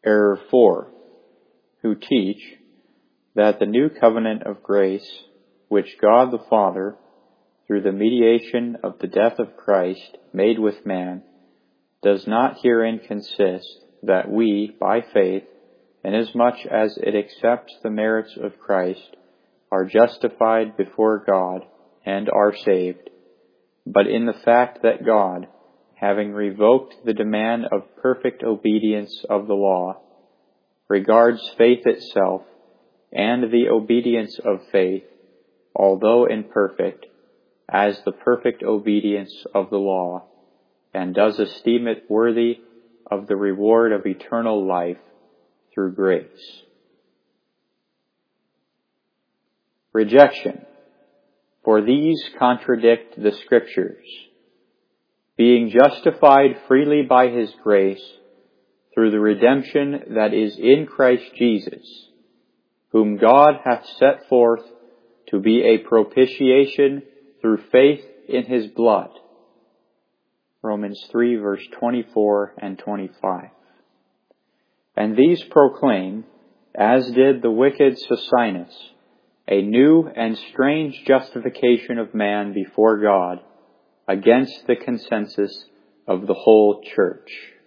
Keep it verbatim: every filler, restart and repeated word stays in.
Error four, who teach that the new covenant of grace, which God the Father, through the mediation of the death of Christ, made with man, does not herein consist that we, by faith, inasmuch as it accepts the merits of Christ, are justified before God and are saved, but in the fact that God, having revoked the demand of perfect obedience of the law, regards faith itself and the obedience of faith, although imperfect, as the perfect obedience of the law, and does esteem it worthy of the reward of eternal life through grace. Rejection. For these contradict the Scriptures. Being justified freely by His grace, through the redemption that is in Christ Jesus, whom God hath set forth to be a propitiation through faith in His blood. Romans three, verse twenty-four and twenty-five. And these proclaim, as did the wicked Socinus, a new and strange justification of man before God, against the consensus of the whole Church.